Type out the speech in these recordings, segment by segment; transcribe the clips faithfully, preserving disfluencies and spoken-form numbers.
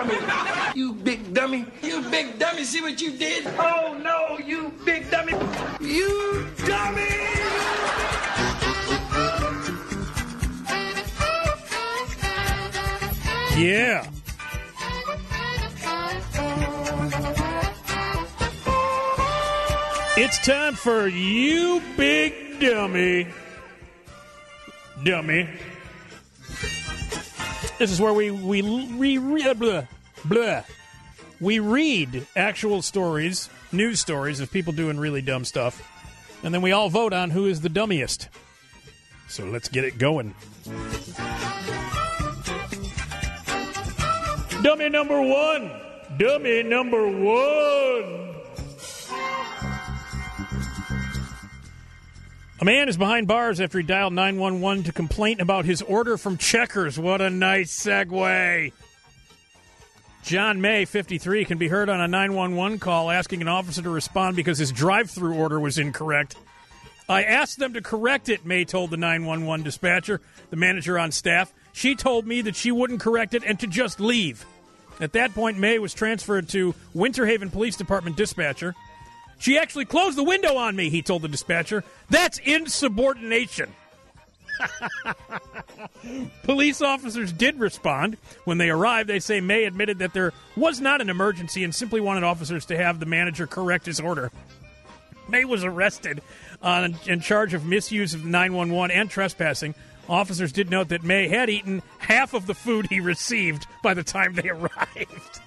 dummy. You big dummy. You big dummy. See what you did? Oh, no, you big dummy. You dummy. Yeah. It's time for You Big Dummy. Dummy. This is where we we re, re, blah, blah. we read actual stories, news stories of people doing really dumb stuff, and then we all vote on who is the dummiest. So let's get it going. Dummy number one. Dummy number one. A man is behind bars after he dialed nine one one to complain about his order from Checkers. What a nice segue. John May, fifty-three, can be heard on a nine one one call asking an officer to respond because his drive-thru order was incorrect. I asked them to correct it, May told the nine one one dispatcher, the manager on staff. She told me that she wouldn't correct it and to just leave. At that point, May was transferred to Winter Haven Police Department dispatcher. She actually closed the window on me, he told the dispatcher. That's insubordination. Police officers did respond. When they arrived, they say May admitted that there was not an emergency and simply wanted officers to have the manager correct his order. May was arrested on, in charge of misuse of nine one one and trespassing. Officers did note that May had eaten half of the food he received by the time they arrived.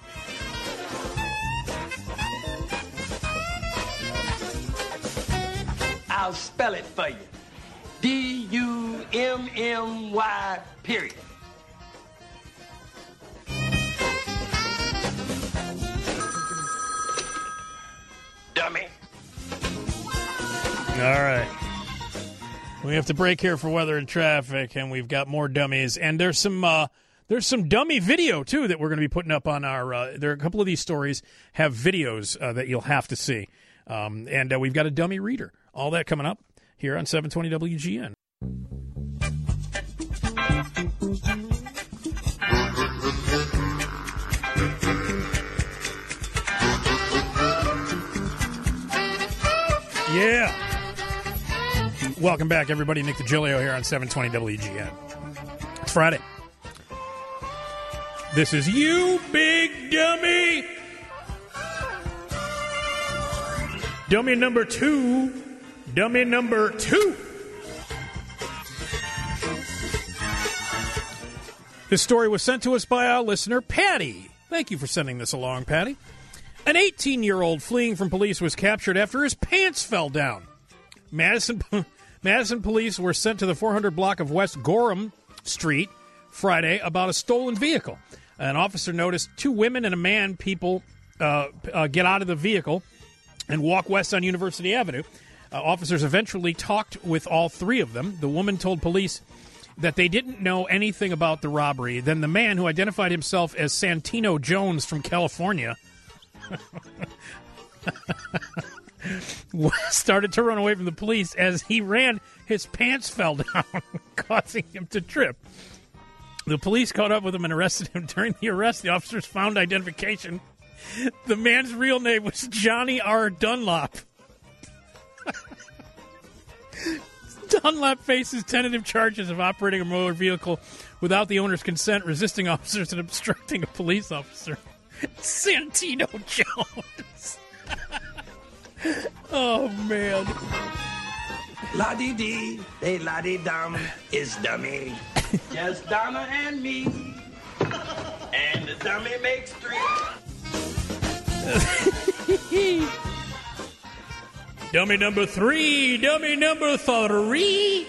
I'll spell it for you. D U M M Y, period. Dummy. All right. We have to break here for weather and traffic, and we've got more dummies. And there's some uh, there's some dummy video, too, that we're going to be putting up on our uh, – there are a couple of these stories have videos uh, that you'll have to see. Um, and uh, we've got a dummy reader. All that coming up here on seven twenty W G N. Yeah. Welcome back, everybody. Nick DiGilio here on seven twenty W G N. It's Friday. This is You Big Dummy. Dummy number two. Dummy number two. This story was sent to us by our listener, Patty. Thank you for sending this along, Patty. An eighteen-year-old fleeing from police was captured after his pants fell down. Madison, Madison police were sent to the four hundred block of West Gorham Street Friday about a stolen vehicle. An officer noticed two women and a man people uh, uh, get out of the vehicle and walk west on University Avenue. Uh, officers eventually talked with all three of them. The woman told police that they didn't know anything about the robbery. Then the man, who identified himself as Santino Jones from California, started to run away from the police. As he ran, his pants fell down, causing him to trip. The police caught up with him and arrested him. During the arrest, the officers found identification. The man's real name was Johnny R. Dunlop. Dunlop faces tentative charges of operating a motor vehicle without the owner's consent, resisting officers, and obstructing a police officer. Santino Jones. Oh, man. La-dee-dee, they la-dee-dum, is dummy. Just Donna and me. And the dummy makes three. Dummy number three. Dummy number three.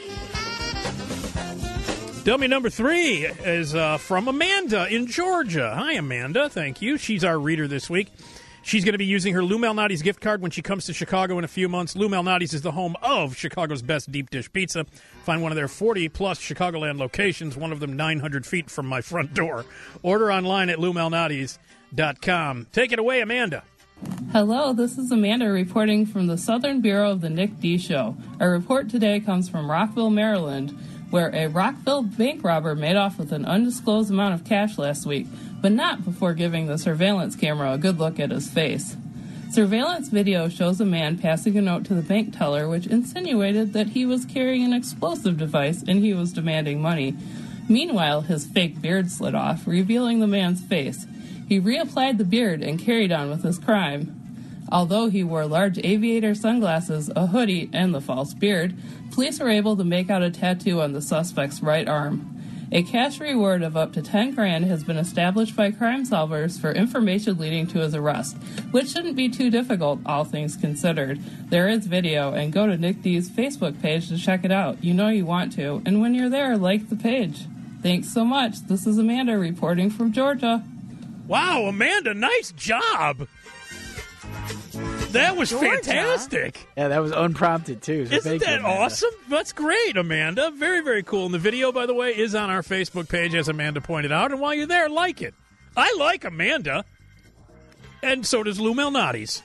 Dummy number three is uh, from Amanda in Georgia. Hi, Amanda. Thank you. She's our reader this week. She's going to be using her Lou Malnati's gift card when she comes to Chicago in a few months. Lou Malnati's is the home of Chicago's best deep dish pizza. Find one of their forty-plus Chicagoland locations, one of them nine hundred feet from my front door. Order online at lou malnatis dot com. Take it away, Amanda. Hello, this is Amanda reporting from the Southern Bureau of the Nick D. Show. Our report today comes from Rockville, Maryland, where a Rockville bank robber made off with an undisclosed amount of cash last week, but not before giving the surveillance camera a good look at his face. Surveillance video shows a man passing a note to the bank teller which insinuated that he was carrying an explosive device and he was demanding money. Meanwhile, his fake beard slid off, revealing the man's face. He reapplied the beard and carried on with his crime. Although he wore large aviator sunglasses, a hoodie, and the false beard, police were able to make out a tattoo on the suspect's right arm. A cash reward of up to ten grand has been established by Crime Solvers for information leading to his arrest, which shouldn't be too difficult, all things considered. There is video, and go to Nick D's Facebook page to check it out. You know you want to, and when you're there, like the page. Thanks so much. This is Amanda reporting from Georgia. Wow, Amanda, nice job. That was Georgia. fantastic. Yeah, that was unprompted, too. So Isn't that you, awesome? That's great, Amanda. Very, very cool. And the video, by the way, is on our Facebook page, as Amanda pointed out. And while you're there, like it. I like Amanda. And so does Lou Malnati's.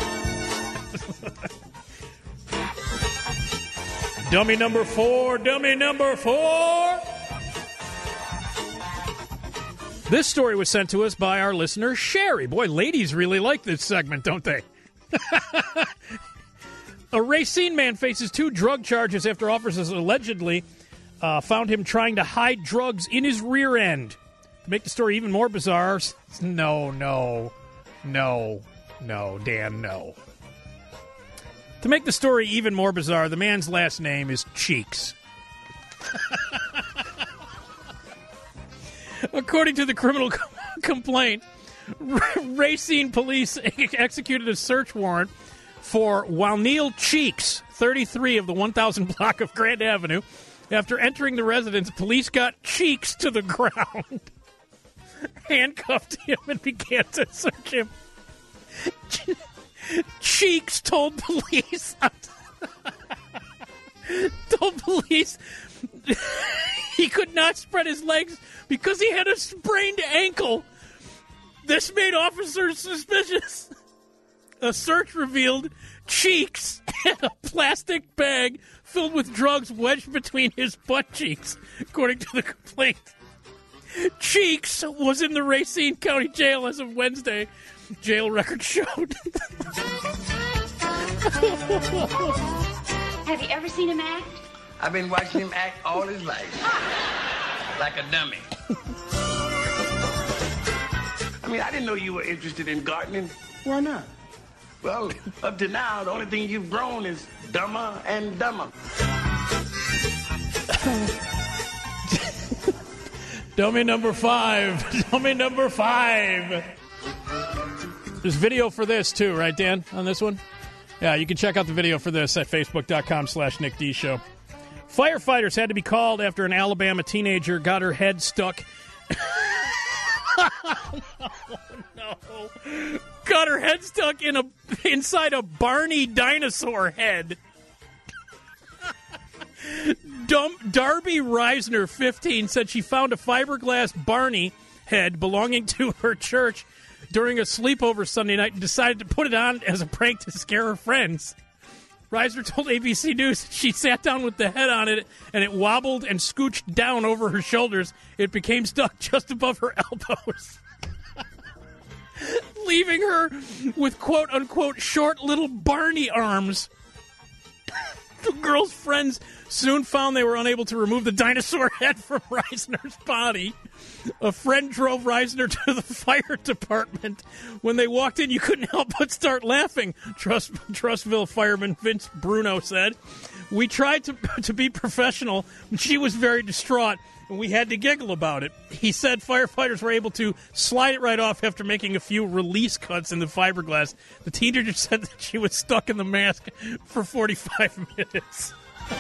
Dummy number four. Dummy number four. This story was sent to us by our listener, Sherry. Boy, ladies really like this segment, don't they? A Racine man faces two drug charges after officers allegedly uh, found him trying to hide drugs in his rear end. To make the story even more bizarre, no, no, no, no, Dan, no. To make the story even more bizarre, the man's last name is Cheeks. According to the criminal complaint, Racine police executed a search warrant for Walneal Cheeks, thirty-three of the one thousand block of Grand Avenue. After entering the residence, police got Cheeks to the ground, handcuffed him, and began to search him. Cheeks told police... told police he could not spread his legs because he had a sprained ankle. This made officers suspicious. A search revealed Cheeks had a plastic bag filled with drugs wedged between his butt cheeks, according to the complaint. Cheeks was in the Racine County Jail as of Wednesday. Jail records showed. Have you ever seen him act? I've been watching him act all his life. Like a dummy. I mean, I didn't know you were interested in gardening. Why not? Well, up to now, the only thing you've grown is dumber and dumber. Dummy number five. Dummy number five. There's video for this, too, right, Dan, on this one? Yeah, you can check out the video for this at facebook.com slash Nick D Show. Firefighters had to be called after an Alabama teenager got her head stuck... no, no. Got her head stuck in a inside a Barney dinosaur head. Dumb, Darby Reisner, fifteen, said she found a fiberglass Barney head belonging to her church during a sleepover Sunday night and decided to put it on as a prank to scare her friends. Reisner told A B C News she sat down with the head on it, and it wobbled and scooched down over her shoulders. It became stuck just above her elbows, leaving her with quote-unquote short little Barney arms. The girl's friends soon found they were unable to remove the dinosaur head from Reisner's body. A friend drove Reisner to the fire department. When they walked in, you couldn't help but start laughing, Trust, Trustville fireman Vince Bruno said. We tried to, to be professional, but she was very distraught, and we had to giggle about it. He said firefighters were able to slide it right off after making a few release cuts in the fiberglass. The teenager said that she was stuck in the mask for forty-five minutes.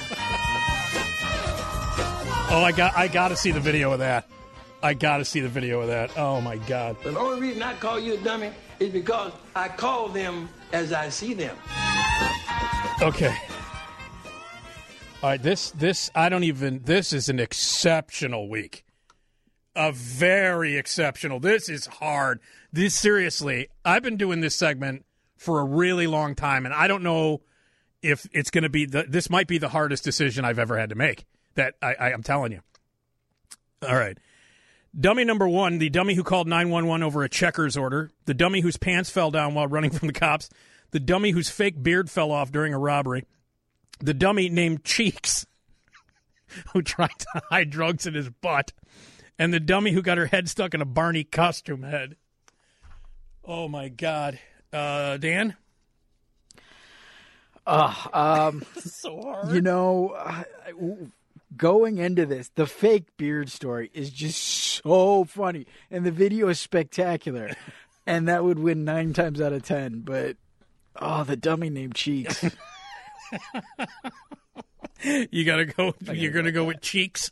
Oh, I got I got to see the video of that. I got to see the video of that. Oh, my God. The only reason I call you a dummy is because I call them as I see them. Okay. All right, this, this, I don't even, this is an exceptional week. A very exceptional. This is hard. This, seriously, I've been doing this segment for a really long time, and I don't know if it's going to be, the, this might be the hardest decision I've ever had to make. That I, I, I'm telling you. All right. Dummy number one, the dummy who called nine one one over a checkers order, the dummy whose pants fell down while running from the cops, the dummy whose fake beard fell off during a robbery, the dummy named Cheeks, who tried to hide drugs in his butt, and the dummy who got her head stuck in a Barney costume head. Oh, my God. Uh, Dan? Uh, um, so hard. You know, I, I, going into this, the fake beard story is just so funny, and the video is spectacular, and that would win nine times out of ten. But oh, the dummy named Cheeks. You gotta go. You're gonna go with Cheeks.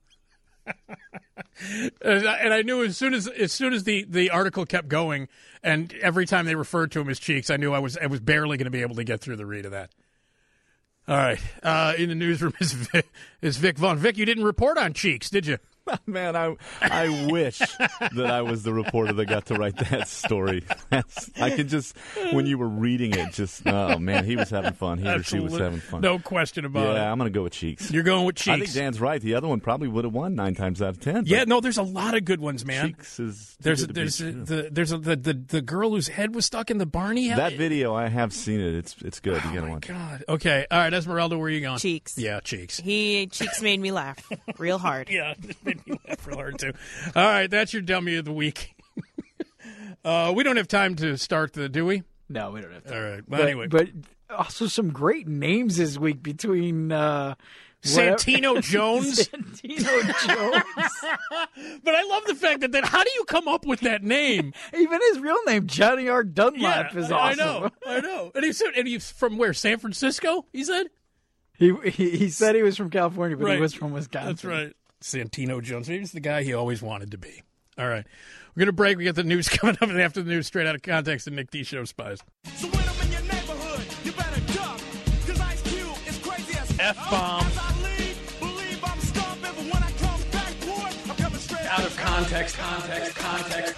And I knew as soon as as soon as the, the article kept going, and every time they referred to him as Cheeks, I knew I was I was barely going to be able to get through the read of that. All right, uh, in the newsroom is Vic, is Vic Vaughn. Vic, you didn't report on Cheeks, did you? Man, I I wish that I was the reporter that got to write that story. That's, I could just, when you were reading it, just, oh, man, he was having fun. He Absolutely. or she was having fun. No question about yeah, it. Yeah, I'm going to go with Cheeks. You're going with Cheeks. I think Dan's right. The other one probably would have won nine times out of ten. Yeah, no, there's a lot of good ones, man. Cheeks is There's a, there's a, the there's a, the, the the girl whose head was stuck in the Barney. That video, I have seen it. It's it's good. Oh You got to my watch it. God. Okay. All right, Esmeralda, where are you going? Cheeks. Yeah, Cheeks. He Cheeks made me laugh real hard. Yeah, it made me laugh real hard too. All right, that's your dummy of the week. uh, we don't have time to start the, do we? No, we don't have to. All right. Well, But, anyway, but also some great names this week between uh, Santino Jones. Santino Jones. But I love the fact that, that how do you come up with that name? Even his real name, Johnny R. Dunlap, is awesome. I know, I know. And he's and he's from where? San Francisco? He said. He, he he said he was from California, but Right. he was from Wisconsin. That's right. Santino Jones. Maybe he's the guy he always wanted to be. All right. We're going to break. We got the news coming up, and after the news, straight out of context, the Nick D Show Spies. So when I'm in your neighborhood, you better duck, 'cause Ice Cube is crazy as F-bomb. As I leave, believe I'm stomping, but when I come back, boy, I'm coming straight Out of context, context, context.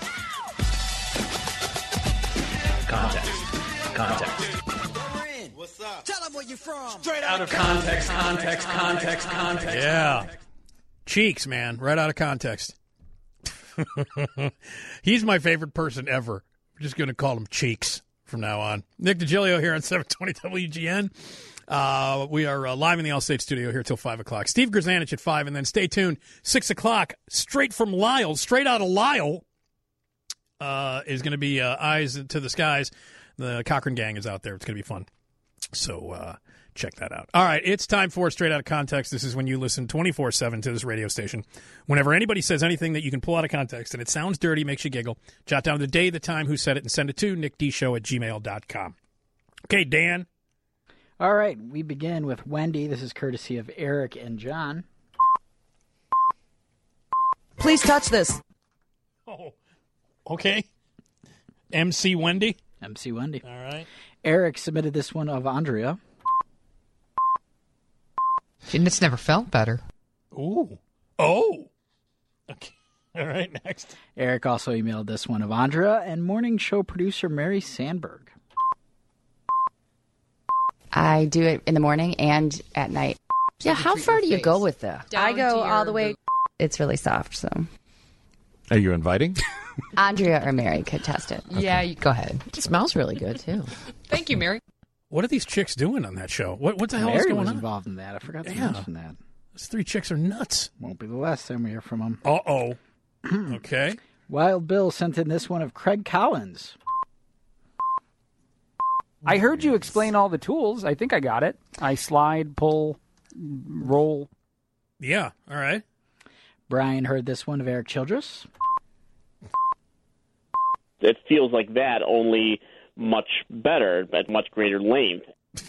Context. Context. What's up? Tell them where you're from. Straight out of context, context, context, context. Yeah. Cheeks, man. Right out of context. He's my favorite person ever. We're just going to call him Cheeks from now on. Nick DiGilio here on seven twenty W G N. Uh, we are uh, live in the Allstate studio here till five o'clock. Steve Grzanich at five, and then stay tuned. six o'clock, straight from Lyle, straight out of Lyle, uh, is going to be uh, Eyes to the Skies. The Cochran Gang is out there. It's going to be fun. So uh, check that out. All right, it's time for Straight Out of Context. This is when you listen twenty-four seven to this radio station. Whenever anybody says anything that you can pull out of context and it sounds dirty, makes you giggle, jot down the day, the time, who said it, and send it to nickdshow at gmail dot com. Okay, Dan. All right, we begin with Wendy. This is courtesy of Eric and John. Please touch this. Oh, okay. M C Wendy. M C Wendy. All right. Eric submitted this one of Andrea. It's never felt better. Ooh. Oh. Okay. All right, next. Eric also emailed this one of Andrea and morning show producer Mary Sandberg. I do it in the morning and at night. Yeah, how far do you go with that? I go all the way. It's really soft, so. Are you inviting? Andrea or Mary could test it. Okay. Yeah, you, go ahead. It smells really good, too. Thank you, Mary. What are these chicks doing on that show? What what the hell Mary is going was on? involved in that. I forgot to Yeah. mention that. Those three chicks are nuts. Won't be the last time we hear from them. Uh-oh. Okay. Wild Bill sent in this one of Craig Collins. I heard you explain all the tools. I think I got it. I slide, pull, roll. Yeah, all right. Brian heard this one of Eric Childress. It feels like that, only much better, at much greater length.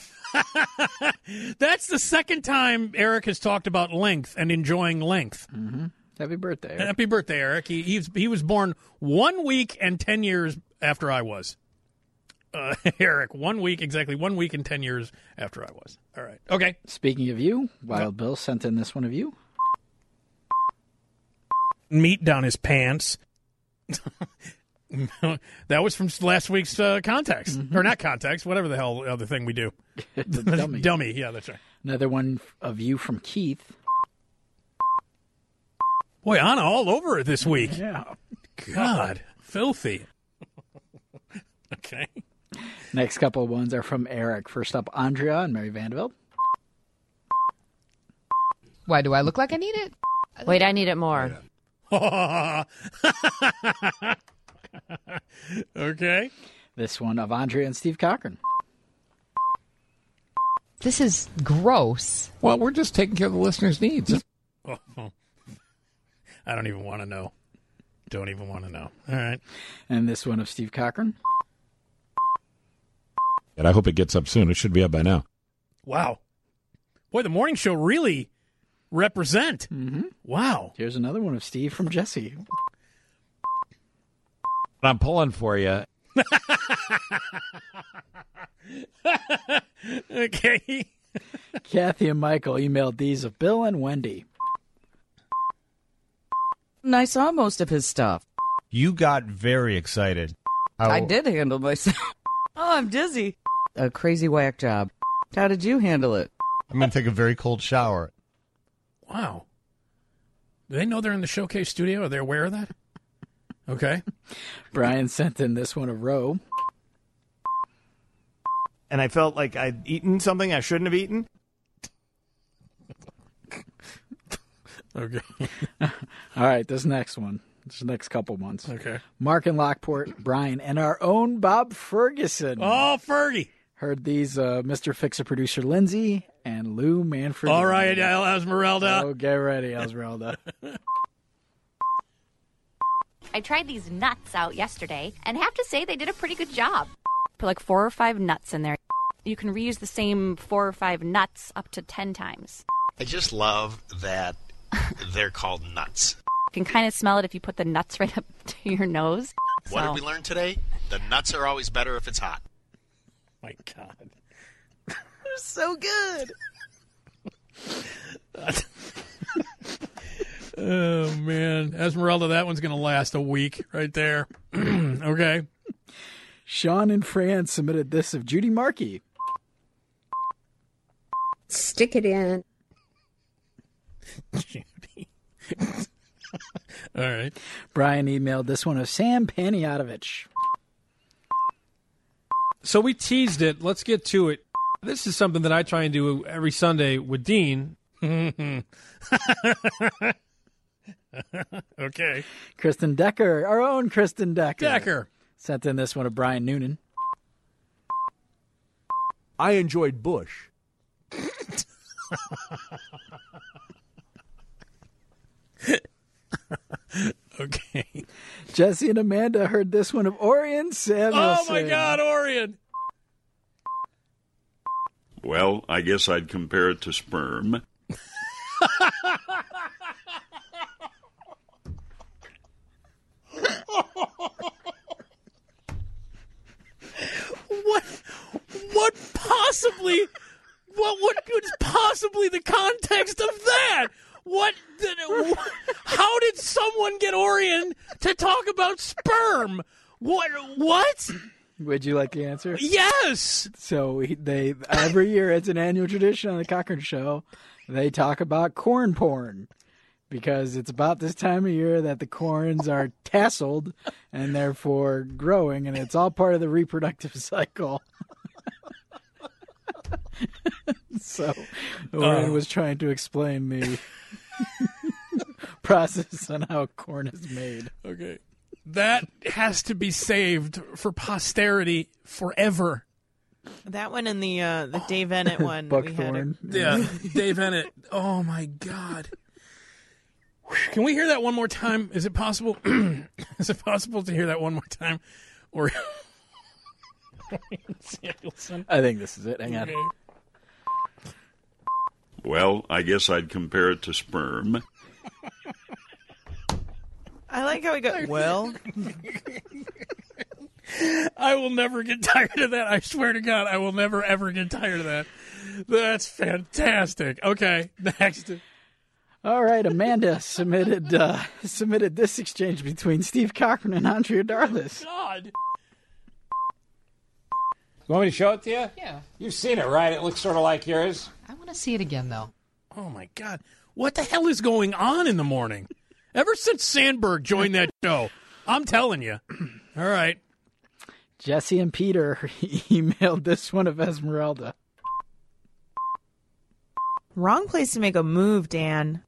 That's the second time Eric has talked about length and enjoying length. Mm-hmm. Happy birthday, Eric. Happy birthday, Eric. He, he, was, he was born one week and ten years after I was. Uh, Eric, one week, exactly one week and ten years after I was. All right. Okay. Speaking of you, Wild Bill sent in this one of you. Meat down his pants. That was from last week's uh, context. Mm-hmm. Or not context, whatever the hell other thing we do. The dummy. Dummy, yeah, that's right. Another one of you from Keith. Boy, Anna all over it this week. Yeah. God, filthy. Okay. Next couple of ones are from Eric. First up, Andrea and Mary Vanderbilt. Why do I look like I need it? Wait, I need it more. Okay. This one of Andrea and Steve Cochran. This is gross. Well, we're just taking care of the listeners' needs. Oh, I don't even want to know. Don't even want to know. All right. And this one of Steve Cochran. And I hope it gets up soon. It should be up by now. Wow. Boy, the morning show really represent. Mm-hmm. Wow. Here's another one of Steve from Jesse. I'm pulling for you. Okay. Kathy and Michael emailed these of Bill and Wendy. And I saw most of his stuff. You got very excited. How... I did handle myself. Oh, I'm dizzy. A crazy whack job. How did you handle it? I'm going to take a very cold shower. Wow. Do they know they're in the showcase studio? Are they aware of that? Okay. Brian sent in this one of Roe. And I felt like I'd eaten something I shouldn't have eaten. Okay. All right, this next one. This next couple months. Okay. Mark in Lockport, Brian, and our own Bob Ferguson. Oh, Fergie. Heard these uh, Mister Fixer producer Lindsay and Lou Manfred. All right, Esmeralda. Oh, get ready, Esmeralda. I tried these nuts out yesterday and have to say they did a pretty good job. Put like four or five nuts in there. You can reuse the same four or five nuts up to ten times. I just love that they're called nuts. You can kind of smell it if you put the nuts right up to your nose. What so. did we learn today? The nuts are always better if it's hot. My God. They're so good. Oh, man. Esmeralda, that one's going to last a week right there. Okay. Sean in France submitted this of Judy Markey. Stick it in. Judy. All right. Brian emailed this one of Sam Paniotovich. So we teased it. Let's get to it. This is something that I try and do every Sunday with Dean. Okay. Kristen Decker, our own Kristen Decker. Decker. Sent in this one of Brian Noonan. I enjoyed Bush. Okay. Jesse and Amanda heard this one of Orion Samuelson. Oh, my God, Orion. Well, I guess I'd compare it to sperm. What? What possibly? What? What could possibly the context of that? What? Did, how did someone get Orion to talk about sperm? What? What? Would you like the answer? Yes. So he, they every year it's an annual tradition on the Cochran Show. They talk about corn porn because it's about this time of year that the corns are tasseled and therefore growing, and it's all part of the reproductive cycle. So Orion uh, was trying to explain the process on how corn is made. Okay. That has to be saved for posterity forever. That one and the uh, the Dave Ennett one. Buckthorn. We had a, yeah, Dave Ennett. Oh, my God. Can we hear that one more time? Is it possible? Is it possible to hear that one more time? Or Samuelson? I think this is it. Hang okay. on. Well, I guess I'd compare it to sperm. I like how he got, well. I will never get tired of that. I swear to God, I will never, ever get tired of that. That's fantastic. Okay, next. All right, Amanda submitted uh, submitted this exchange between Steve Cochran and Andrea Darlis. God. You want me to show it to you? Yeah. You've seen it, right? It looks sort of like yours. I want to see it again, though. Oh, my God. What the hell is going on in the morning? Ever since Sandberg joined that show, I'm telling you. All right. Jesse and Peter emailed this one of Esmeralda. Wrong place to make a move, Dan.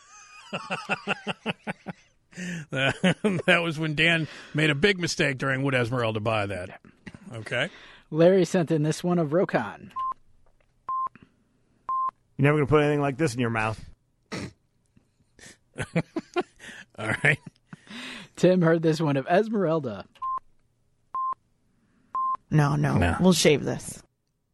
That was when Dan made a big mistake during Would Esmeralda buy that? Okay. Larry sent in this one of Rokon. You're never going to put anything like this in your mouth. All right. Tim heard this one of Esmeralda. No, no, No. we'll shave this.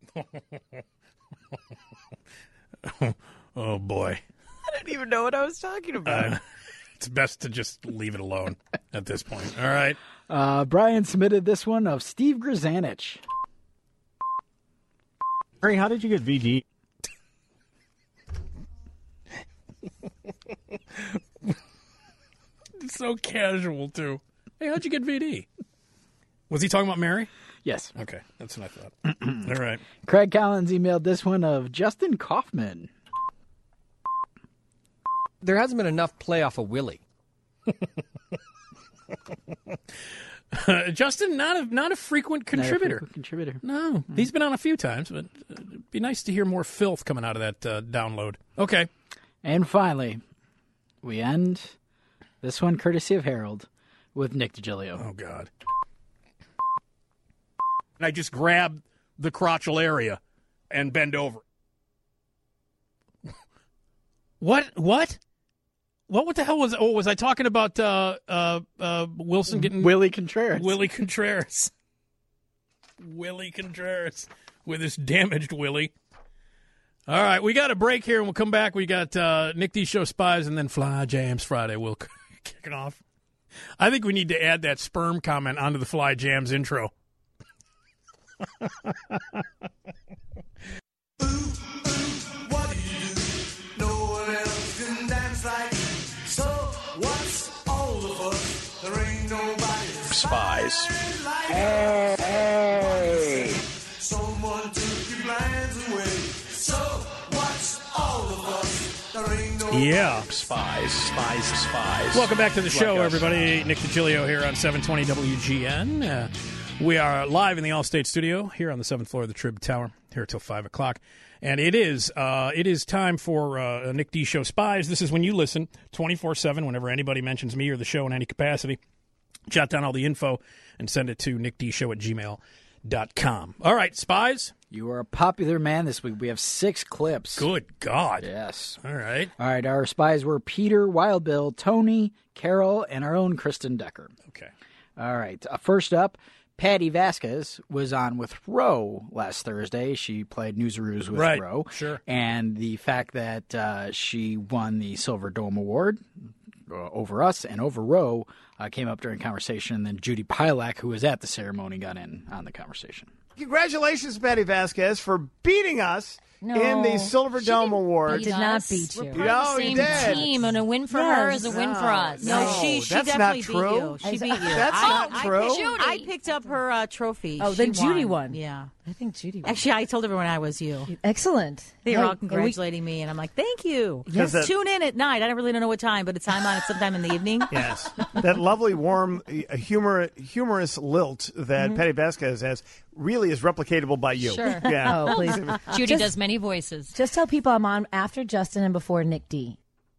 Oh, boy. I didn't even know what I was talking about. Uh, it's best to just leave it alone at this point. All right. Uh, Brian submitted this one of Steve Grzanich. Harry, how did you get V D? It's so casual, too. Hey, how'd you get V D? Was he talking about Mary? Yes. Okay, that's what I thought. All right. Craig Collins emailed this one of Justin Kaufman. There hasn't been enough play off of Willie. Uh, Justin, not a not a frequent contributor. Not a frequent contributor. No, he's been on a few times, but uh, it'd be nice to hear more filth coming out of that uh, download. Okay. And finally, we end this one courtesy of Harold with Nick DiGilio. Oh, God. And I just grab the crotchal area and bend over. What? What? What? What the hell was? Oh, was I talking about uh, uh, uh, Wilson getting Willie Contreras? Willie Contreras. Willie Contreras with his damaged Willie. All right, we got a break here, and we'll come back. We got uh, Nick D Show Spies, and then Fly Jams Friday. We'll kick it off. I think we need to add that sperm comment onto the Fly Jams intro. What do you do? No one else can dance like. So what's all of us? There ain't nobody. Spies. Hey, hey. Someone took your plans away. So what's all of us? There ain't nobody. Yeah. Spies. Spies. Spies. Welcome back to the show, Like us. everybody. Nick DiGilio here on seven twenty W G N. Uh, we are live in the Allstate studio here on the seventh floor of the Trib Tower, here till five o'clock. And it is uh, it is time for uh, Nick D Show Spies. This is when you listen twenty-four seven whenever anybody mentions me or the show in any capacity. Jot down all the info and send it to nickdshow at gmail dot com. All right, Spies. You are a popular man this week. We have six clips. Good God. Yes. All right. All right, our spies were Peter, Wild Bill, Tony, Carol, and our own Kristen Decker. Okay. All right. Uh, first up, Patty Vasquez was on with Ro last Thursday. She played Newsaroos with Right, Ro. sure. And the fact that uh, she won the Silver Dome Award uh, over us and over Ro uh, came up during conversation. And then Judy Pilak, who was at the ceremony, got in on the conversation. Congratulations, Patty Vasquez, for beating us No. in the Silver Dome Award. He did not beat you. We're part of the same same team, and a win for Yes. her is a win No, for us. no, No, she, she that's definitely not true. beat you. She beat you. That's I, not I true. Picked, I picked up her uh, trophy. Oh, She then Judy won. won. Yeah. I think Judy won. Actually, I told everyone I was you. Excellent. They Hey, were all and we- congratulating me, and I'm like, thank you. Yes. That- Tune in at night. I don't really know what time, but it's time on it sometime in the evening. Yes, that lovely, warm, uh, humor, humorous lilt that Mhm. Patty Vasquez has really is replicatable by you. Sure. Yeah. Oh, please. Judy Just- does many voices. Just tell people I'm on after Justin and before Nick D.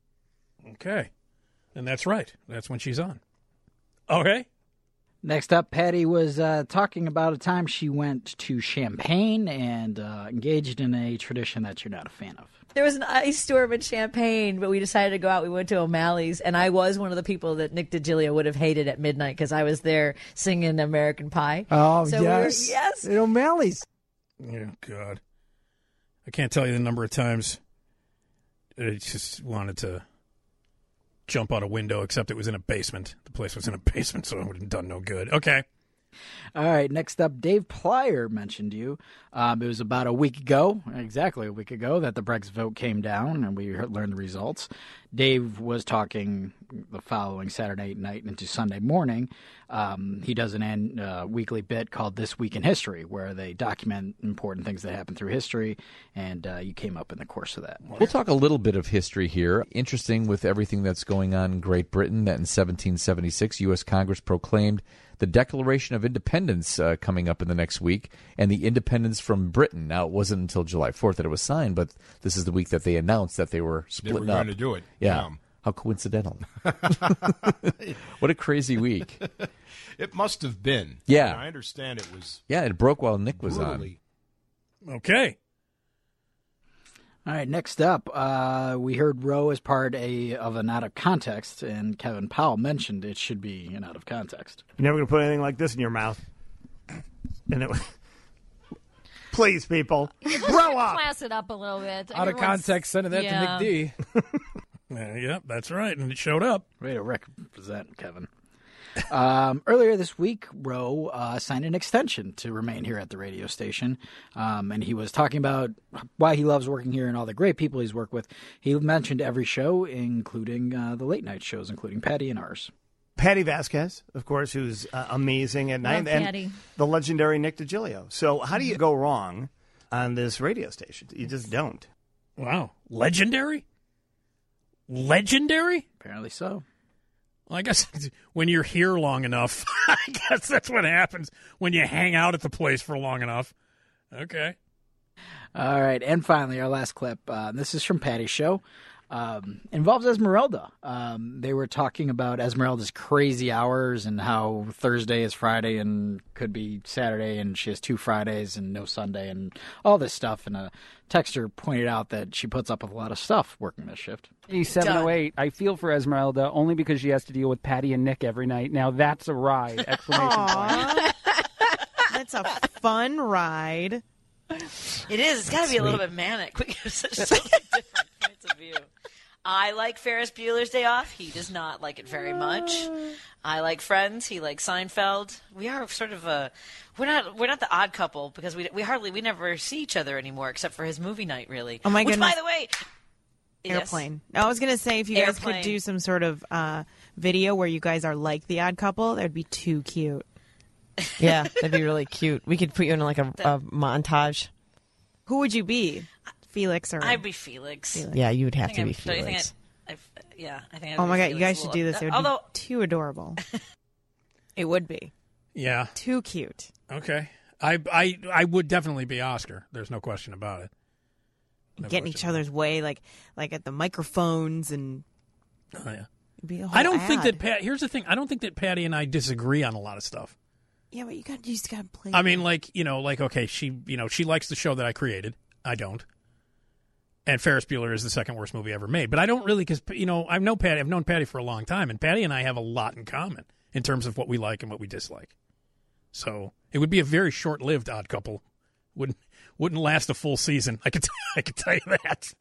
Okay. And that's right. That's when she's on. Okay. Next up, Patty was uh, talking about a time she went to Champaign and uh, engaged in a tradition that you're not a fan of. There was an ice storm in Champaign, but we decided to go out. We went to O'Malley's, and I was one of the people that Nick DiGilio would have hated at midnight because I was there singing American Pie. Oh, So we were- yes. yes. At O'Malley's. Oh, God. I can't tell you the number of times I just wanted to jump out a window, except it was in a basement. The place was in a basement, so it would have done no good. Okay. All right, next up, Dave Plyer mentioned you. Um, it was about a week ago, exactly a week ago, that the Brexit vote came down, and we heard, learned the results. Dave was talking the following Saturday night into Sunday morning. Um, he does an an, uh, weekly bit called This Week in History, where they document important things that happen through history, and uh, you came up in the course of that. We'll talk a little bit of history here. Interesting with everything that's going on in Great Britain, that in seventeen seventy-six, U S Congress proclaimed the Declaration of Independence uh, coming up in the next week, and the independence from Britain. Now, it wasn't until July fourth that it was signed, but this is the week that they announced that they were splitting They were up. going to do it. Yeah. Yeah. How coincidental. What a crazy week. It must have been. Yeah. I, mean, I understand it was. Yeah, it broke while Nick was brutally. on. Okay. All right, next up, uh, we heard Roe as part a, of an out of context, and Kevin Powell mentioned it should be an out of context. You're never going to put anything like this in your mouth. And it was... Please, people, grow up. Class it up a little bit. Out of Everyone's- context, sending that yeah. to Nick D. Uh, yep, that's right, and it showed up. Way to represent, Kevin. Um, earlier this week, Roe uh, signed an extension to remain here at the radio station, um, and he was talking about why he loves working here and all the great people he's worked with. He mentioned every show, including uh, the late night shows, including Patty and ours. Patty Vasquez, of course, who's uh, amazing at night, and Patty. the legendary Nick DiGilio. So how do you go wrong on this radio station? You just don't. Wow. Legendary? Legendary? Apparently so. Well, I guess when you're here long enough, I guess that's what happens when you hang out at the place for long enough. Okay. All right, and finally, our last clip. Uh, this is from Patty's show. Um, involves Esmeralda. Um, they were talking about Esmeralda's crazy hours and how Thursday is Friday and could be Saturday, and she has two Fridays and no Sunday and all this stuff. And a texter pointed out that she puts up with a lot of stuff working this shift. seven oh eight, I feel for Esmeralda only because she has to deal with Patty and Nick every night. Now that's a ride! Exclamation point. That's a fun ride. It is. It's got to be a little bit manic because there's so many different points of view. I like Ferris Bueller's Day Off. He does not like it very much. I like Friends. He likes Seinfeld. We are sort of a we're not we're not the odd couple because we we hardly we never see each other anymore except for his movie night. Really. Oh my Which, goodness. by the way, Airplane. I was going to say if you guys Airplane. could do some sort of uh, video where you guys are like the odd couple, that would be too cute. Yeah, that'd be really cute. We could put you in like a, a montage. Who would you be? Felix or I'd be Felix. Felix. Yeah, you would I have think to I'm- be don't you think Felix. I- I've- yeah, I think. I'd Oh be my god, Felix you guys a should little- do this. It would Although be too adorable. It would be. Yeah. Too cute. Okay. I I I would definitely be Oscar. There's no question about it. No Get in each other's way, like like at the microphones and. Oh yeah. It'd be a whole I don't think ad. that Pat. Here's the thing. I don't think that Patty and I disagree on a lot of stuff. Yeah, but you got you just got to play. I mean, like you know, like okay, she you know she likes the show that I created. I don't. And Ferris Bueller is the second worst movie ever made. But I don't really, because you know I've known Patty. I've known Patty for a long time, and Patty and I have a lot in common in terms of what we like and what we dislike. So it would be a very short-lived Odd Couple. Wouldn't wouldn't last a full season. I could I could tell you that.